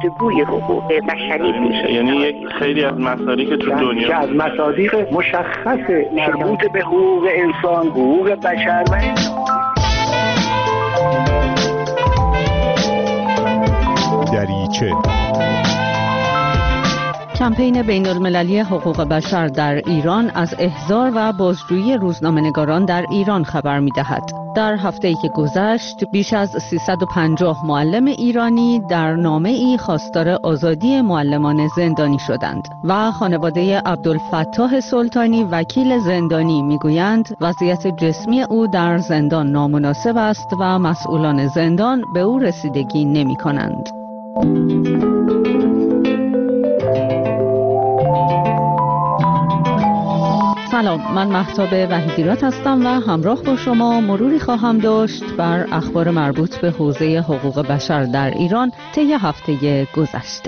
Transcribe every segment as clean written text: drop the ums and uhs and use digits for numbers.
گفتگوی حقوق بشری میشه. یعنی یک خیلی از مصادیق که تو دنیا که از مصادیق مشخص مربوط به حقوق انسان، حقوق بشر و دریچه. کمپین بین‌المللی حقوق بشر در ایران از احضار و بازجویی روزنامه‌نگاران در ایران خبر می‌دهد. در هفته‌ای که گذشت بیش از 350 معلم ایرانی در نامه‌ای خواستار آزادی معلمان زندانی شدند و خانواده عبدالفتاح سلطانی وکیل زندانی می‌گویند وضعیت جسمی او در زندان نامناسب است و مسئولان زندان به او رسیدگی نمی‌کنند. سلام، من مهتاب وحیدیرات هستم و همراه با شما مروری خواهم داشت بر اخبار مربوط به حوزه حقوق بشر در ایران طی هفته گذشته.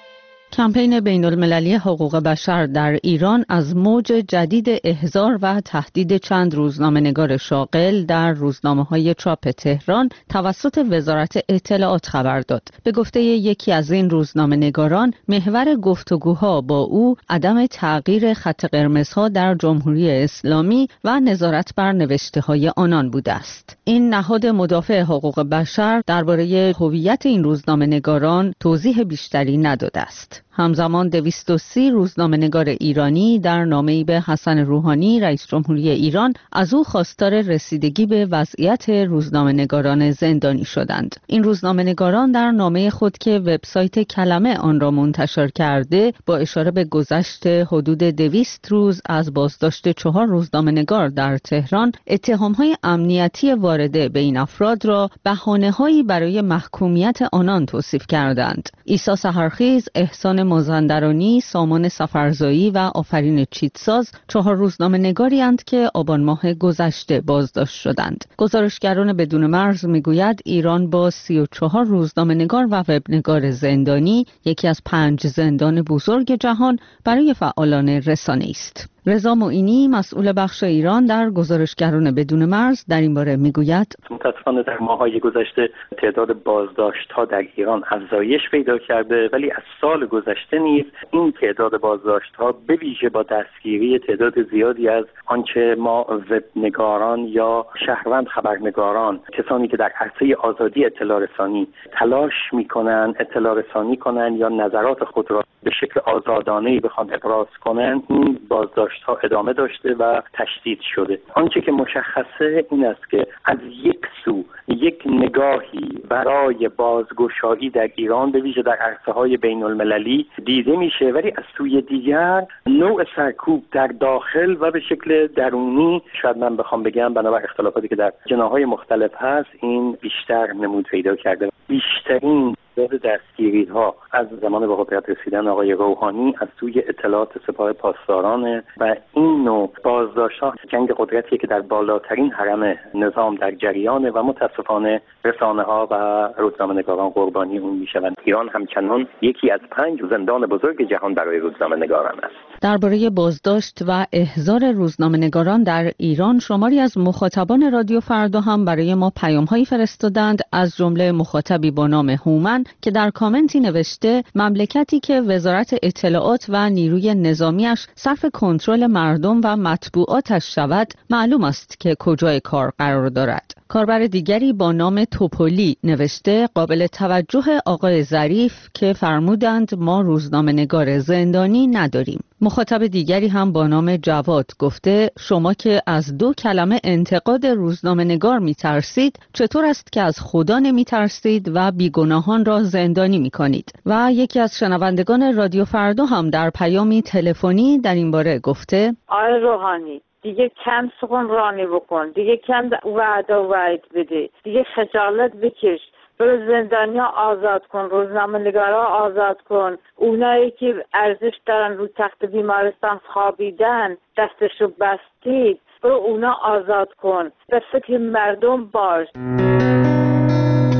کمپین بین‌المللی حقوق بشر در ایران از موج جدید احضار و تهدید چند روزنامه‌نگار شاغل در روزنامه‌های چاپ تهران توسط وزارت اطلاعات خبر داد. به گفته یکی از این روزنامه‌نگاران، محور گفتگوها با او عدم تغییر خط قرمزها در جمهوری اسلامی و نظارت بر نوشته‌های آنان بوده است. این نهاد مدافع حقوق بشر درباره هویت این روزنامه‌نگاران توضیح بیشتری نداده است. همزمان 230 روزنامه‌نگار ایرانی در نامه‌ای به حسن روحانی رئیس جمهوری ایران از او خواستار رسیدگی به وضعیت روزنامه‌نگاران زندانی شدند. این روزنامه‌نگاران در نامه خود که وبسایت کلمه آن را منتشر کرده با اشاره به گذشت حدود 200 روز از بازداشت 4 روزنامه‌نگار در تهران، اتهام‌های امنیتی وارده به این افراد را بهانه‌هایی برای محکومیت آنان توصیف کردند. عیسی سحرخیز، احسان مازندرانی، سامان سفرزایی و آفرین چیتساز 4 روزنامه‌نگاری اند که آبان ماه گذشته بازداشت شدند. گزارشگران بدون مرز میگوید ایران با 34 روزنامه‌نگار و وبنگار زندانی یکی از 5 زندان بزرگ جهان برای فعالان رسانه است. رضا معینی، مسئول بخش ایران در گزارشگران بدون مرز، در این باره میگوید متاسفانه در ماه‌های گذشته تعداد بازداشت‌ها در ایران افزایش پیدا کرده، ولی از سال گذشته نیز این تعداد بازداشت‌ها به ویژه با دستگیری تعداد زیادی از آنچه ما وبنگاران یا شهروند خبرنگاران، کسانی که در عرصه آزادی اطلاع رسانی تلاش می‌کنند اطلاع رسانی کنند یا نظرات خود را به شکل آزادانه‌ای بخوان ابراز کنند، این بازداشت‌ها ادامه داشته و تشدید شده. آنچه که مشخصه این است که از یک سو یک نگاهی برای بازگشایی در ایران به ویژه در عرصه‌های بین‌المللی دیده میشه، ولی از سوی دیگر نوع سرکوب در داخل و به شکل درونی، شاید من بخوام بگم بنابر اختلافاتی که در جناح‌های مختلف هست، این بیشتر نمود پیدا کرده. بیشترین دستگیری ها از زمان به قدرت رسیدن آقای روحانی از سوی اطلاعات سپاه پاسداران و این نوع بازداشت ها جنگ قدرتیه که در بالاترین هرم نظام در جریانه و متاسفانه رسانه ها و روزنامه‌نگاران قربانی اون میشوند. ایران همچنان یکی از 5 زندان بزرگ جهان برای روزنامه‌نگاران است. درباره بازداشت و احضار روزنامه‌نگاران در ایران شماری از مخاطبان رادیو فردا هم برای ما پیام‌هایی فرستادند، از جمله مخاطبی با نام هومن که در کامنتی نوشته مملکتی که وزارت اطلاعات و نیروی نظامیش صرف کنترل مردم و مطبوعاتش شود، معلوم است که کجای کار قرار دارد. کاربر دیگری با نام توپولی نوشته قابل توجه آقای ظریف که فرمودند ما روزنامه‌نگار زندانی نداریم. مخاطب دیگری هم با نام جواد گفته شما که از 2 کلمه انتقاد روزنامه‌نگار می‌ترسید، چطور است که از خدا نمی‌ترسید و بیگناهان را زندانی می‌کنید؟ و یکی از شنوندگان رادیو فردا هم در پیامی تلفنی در این باره گفته آقای روحانی دیگه کم سخنرانی بکن، دیگه کم وعده و وعید بده، دیگه خجالت بکش، برو زندانیا آزاد کن، روزنامه‌نگارا آزاد کن، اونایی که ارزش دارن رو تخت بیمارستان خوابیدن دستشو بستید، برو اونا آزاد کن، به فکر مردم باش.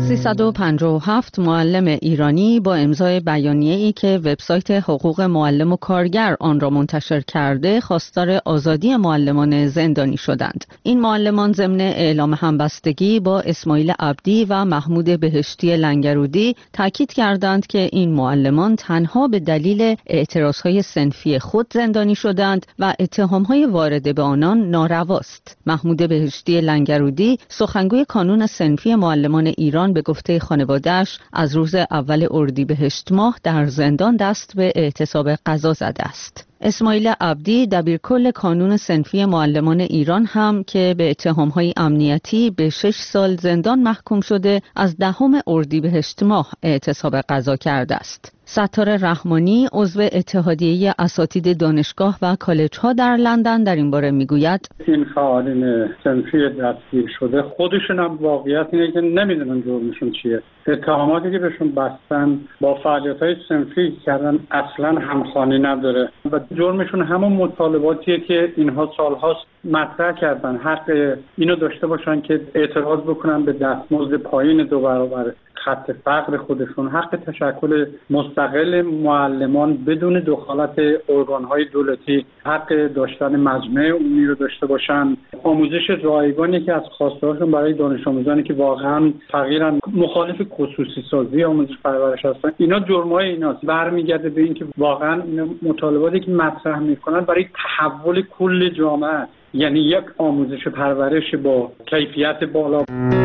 357 معلم ایرانی با امضای بیانیه‌ای که وبسایت حقوق معلم و کارگر آن را منتشر کرده خواستار آزادی معلمان زندانی شدند. این معلمان ضمن اعلام همبستگی با اسماعیل عبدی و محمود بهشتی لنگرودی تاکید کردند که این معلمان تنها به دلیل اعتراضهای صنفی خود زندانی شدند و اتهامهای وارده به آنان نارواست. محمود بهشتی لنگرودی سخنگوی کانون صنفی معلمان ایران به گفته خانواده‌اش از روز اول اردیبهشت ماه در زندان دست به اعتصاب قضا زده است. اسماعیل عبدی دبیرکل کانون صنفی معلمان ایران هم که به اتهام‌های امنیتی به 6 سال زندان محکوم شده از 10 اردیبهشت ماه اعتصاب قضا کرده است. ستار رحمانی عضو اتحادیه اساتید دانشگاه و کالج‌ها در لندن در این باره میگوید این فعالین صنفی دستگیر شده خودشون هم واقعیت اینه که نمیدونن جرمشون چیه. اتهاماتی که بهشون بستن با فعالیت‌های صنفی کردن اصلا همخوانی نداره و جرمشون همون مطالباتیه که اینها سالهاست مطرح کردن. حق اینو داشته باشن که اعتراض بکنن به دستمزد پایین 2 برابر خط فقر خودشون، حق تشکل مستقل معلمان بدون دخالت ارگان‌های دولتی، حق داشتن مجمع عمومی رو داشته باشن، آموزش رایگانی که از خواسته‌هاشون برای دانش آموزانی که واقعا فقیرن، مخالف خصوصی سازی آموزش پرورش هستن. اینا جرم‌های ایناست. برمیگرده به اینکه واقعا اینا مطالباتی که مطرح می‌کنن برای تحول کل جامعه، یعنی یک آموزش پرورش با کیفیت بالا.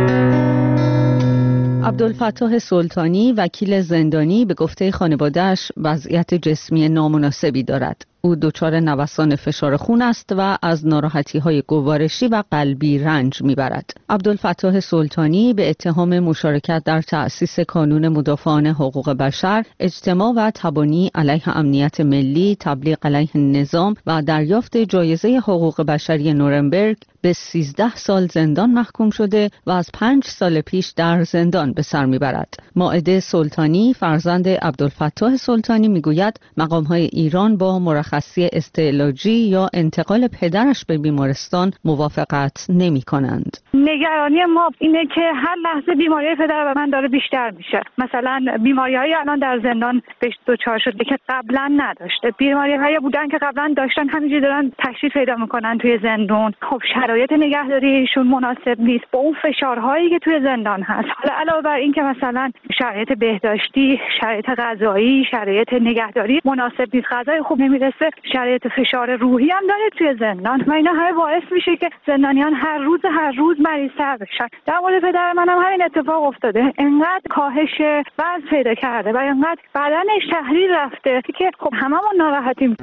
عبدالفتاح سلطانی وکیل زندانی به گفته خانواده‌اش وضعیت جسمی نامناسبی دارد. او دچار نوسان فشار خون است و از ناراحتی‌های گوارشی و قلبی رنج می‌برد. عبدالفتاح سلطانی به اتهام مشارکت در تأسیس کانون مدافعان حقوق بشر، اجتماع و تبانی علیه امنیت ملی، تبلیغ علیه نظام و دریافت جایزه حقوق بشری نورنبرگ به 13 سال زندان محکوم شده و از 5 سال پیش در زندان به سر می‌برد. مائده سلطانی فرزند عبدالفتاح سلطانی می‌گوید مقام‌های ایران با مرخصی استعلاجی یا انتقال پدرش به بیمارستان موافقت نمی‌کنند. نگرانی ما اینه که هر لحظه بیماری پدر من داره بیشتر میشه. مثلا بیماری‌های الان در زندان بهش دچار شده که قبلا نداشته. بیماری‌های بودن که قبلا داشتن همینجوری دارن تشریف پیدا می‌کنن توی زندان. خب شرایط نگهداریشون مناسب نیست با اون فشارهایی که توی زندان هست. حالا علاوه بر این که مثلا شرایط بهداشتی، شرایط غذایی، شرایط نگهداری مناسب نیست، غذای خوب نمیرسه، شرایط فشار روحی هم داره توی زندان و اینا همه باعث میشه که زندانیان هر روز مریض‌تر بشن. در مورد پدر منم همین اتفاق افتاده. انقدر کاهش وزن پیدا کرده و انقدر بدنش تحلیل رفته که خب هممون ناراحتیم.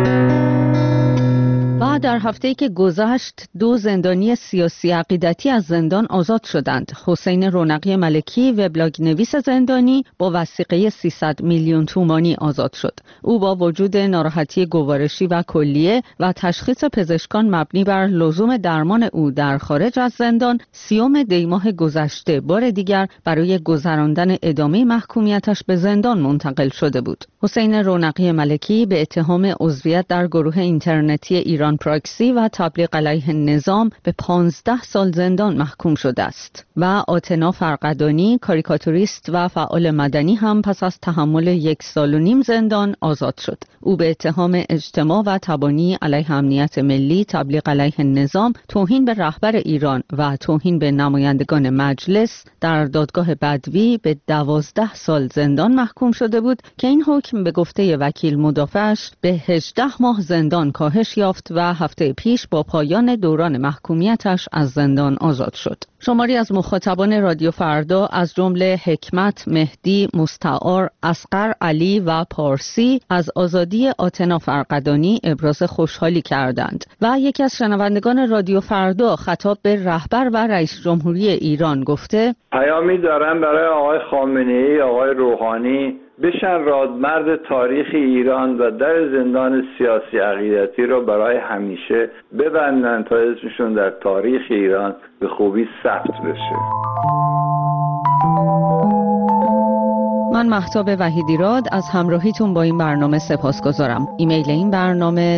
و در هفته‌ای که گذشت 2 زندانی سیاسی عقیدتی از زندان آزاد شدند. حسین رونقی ملکی وبلاگ نویس زندانی با وثیقه 300 میلیون تومانی آزاد شد. او با وجود ناراحتی گوارشی و کلیه و تشخیص پزشکان مبنی بر لزوم درمان او در خارج از زندان 30 دی ماه گذشته بار دیگر برای گذراندن ادامه محکومیتش به زندان منتقل شده بود. حسین رونقی ملکی به اتهام عضویت در گروه اینترنتی ایران پراکسی و تبلیغ علیه نظام به 15 سال زندان محکوم شده است و آتنا فرقدانی کاریکاتوریست و فعال مدنی هم پس از تحمل 1.5 سال زندان آزاد شد. او به اتهام اجتماع و تبانی علیه امنیت ملی، تبلیغ علیه نظام، توهین به رهبر ایران و توهین به نمایندگان مجلس در دادگاه بدوی به 12 سال زندان محکوم شده بود که این حکم به گفته وکیل مدافعش به 18 ماه زندان کاهش یافت و هفته پیش با پایان دوران محکومیتش از زندان آزاد شد. شماری از مخاطبان رادیو فردا از جمله حکمت، مهدی، مستعار، اصغر علی و پارسی از آزادی آتنا فرقدانی ابراز خوشحالی کردند و یکی از شنوندگان رادیو فردا خطاب به رهبر و رئیس جمهوری ایران گفته پیامی دارم برای آقای خامنه‌ای، آقای روحانی، بشن رادمرد تاریخ ایران و در زندان سیاسی عقیدتی رو برای همیشه ببندن تا اسمشون در تاریخ ایران به خوبی ثبت بشه. من مهتاب وحیدیراد از همراهیتون با این برنامه سپاسگزارم. ایمیل این برنامه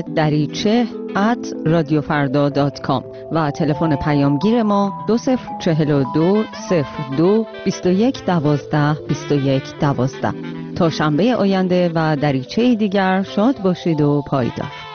dariche@radiofarda.com و تلفن پیامگیر ما 2042 02 21 12 21 12. تا شنبه آینده و دریچه دیگر شاد باشید و پایدار.